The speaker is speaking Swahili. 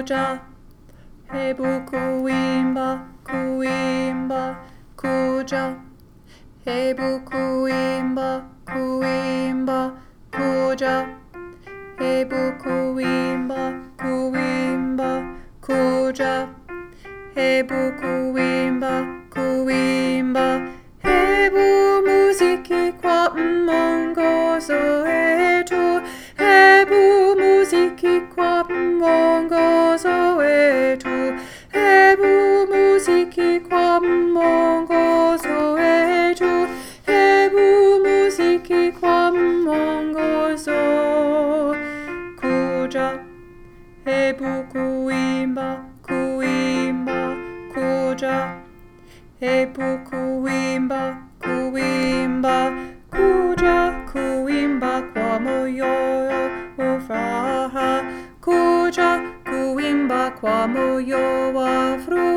kuja. Hebu kuimba, kuimba, kuja. Hebu kuimba, kuimba, kuja. Hebu kuimba, kuimba, kuja. Hebu kuimba, kuimba. Hebu muziki kwa mwongozo wetu. Hebu muziki kwa mwongozo wetu. Hebu muziki kwa mwongozo wetu. Hebu muziki kwa mwongozo. Kuja. Hebu kuimba, kuimba, kuja. Hebu kuimba, kuimba, kuja. Kuimba kwa moyo wa furaha. Kuja kuimba kwa moyo wa furaha.